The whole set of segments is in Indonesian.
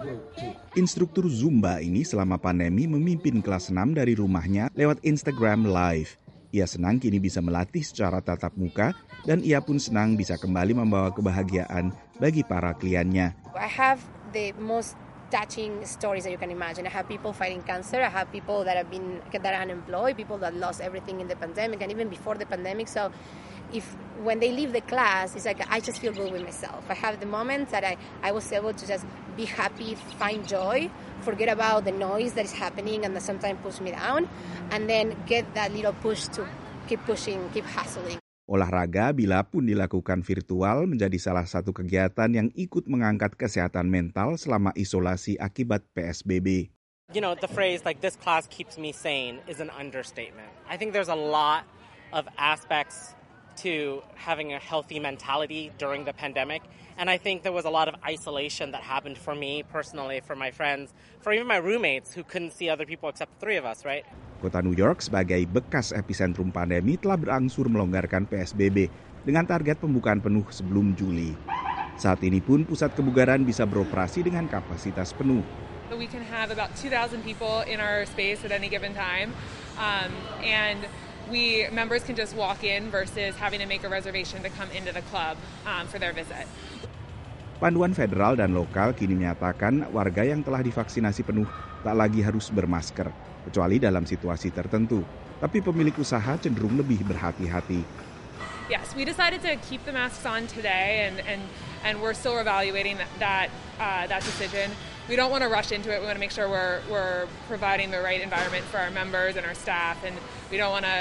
Instruktur Zumba ini selama pandemi memimpin kelas 6 dari rumahnya lewat Instagram Live. Ia senang kini bisa melatih secara tatap muka dan ia pun senang bisa kembali membawa kebahagiaan bagi para kliennya. I have the most touching stories that you can imagine. I have people fighting cancer. I have people that are unemployed, people that lost everything in the pandemic and even before the pandemic. So when they leave the class, it's like I just feel good with myself. I have the moments that I was able to just be happy, find joy, forget about the noise that is happening and that sometimes puts me down, and then get that little push to keep pushing, keep hustling. Olahraga bila pun dilakukan virtual menjadi salah satu kegiatan yang ikut mengangkat kesehatan mental selama isolasi akibat PSBB. You know, the phrase like this class keeps me sane is an understatement. I think there's a lot of aspects to having a healthy mentality during the pandemic. And I think there was a lot of isolation that happened for me personally, for my friends, for even my roommates who couldn't see other people except the three of us, right? Kota New York sebagai bekas epicentrum pandemi telah berangsur melonggarkan PSBB dengan target pembukaan penuh sebelum Juli. Saat ini pun pusat kebugaran bisa beroperasi dengan kapasitas penuh. We can have about 2,000 people in our space at any given time, and members can just walk in versus having to make a reservation to come into the club for their visit. Panduan federal dan lokal kini menyatakan warga yang telah divaksinasi penuh tak lagi harus bermasker, kecuali dalam situasi tertentu. Tapi pemilik usaha cenderung lebih berhati-hati. Yes, we decided to keep the masks on today, and we're still evaluating that decision. We don't want to rush into it. We want to make sure we're providing the right environment for our members and our staff, and we don't want to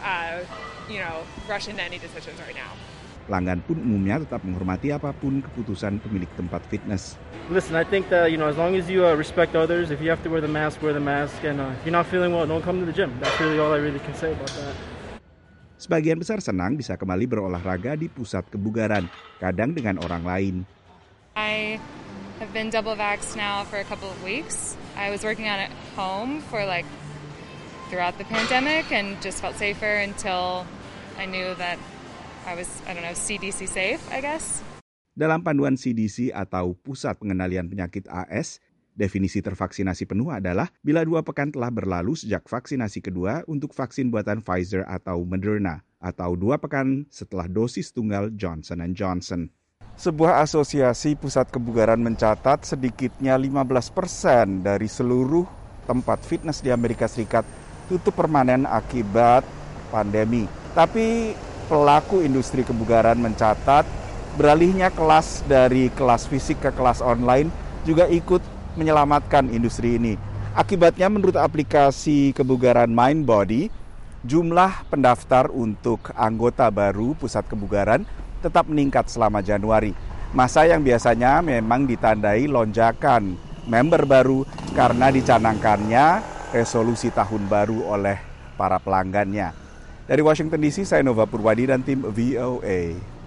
rush into any decisions right now. Pelanggan pun umumnya tetap menghormati apapun keputusan pemilik tempat fitness. Listen, I think that as long as you respect others, if you have to wear the mask, and if you're not feeling well, don't come to the gym. That's really all I really can say about that. Sebagian besar senang bisa kembali berolahraga di pusat kebugaran, kadang dengan orang lain. I have been double vaxxed now for a couple of weeks. I was working on it home for throughout the pandemic and just felt safer until I knew that I was, CDC safe, I guess. Dalam panduan CDC atau Pusat Pengendalian Penyakit AS, definisi tervaksinasi penuh adalah bila 2 pekan telah berlalu sejak vaksinasi kedua untuk vaksin buatan Pfizer atau Moderna, atau 2 pekan setelah dosis tunggal Johnson & Johnson. Sebuah asosiasi pusat kebugaran mencatat sedikitnya 15% dari seluruh tempat fitness di Amerika Serikat tutup permanen akibat pandemi. Tapi pelaku industri kebugaran mencatat beralihnya kelas dari kelas fisik ke kelas online juga ikut menyelamatkan industri ini. Akibatnya menurut aplikasi kebugaran MindBody, jumlah pendaftar untuk anggota baru pusat kebugaran tetap meningkat selama Januari. Masa yang biasanya memang ditandai lonjakan member baru karena dicanangkannya resolusi tahun baru oleh para pelanggannya. Dari Washington DC, saya Nova Purwadi dan tim VOA.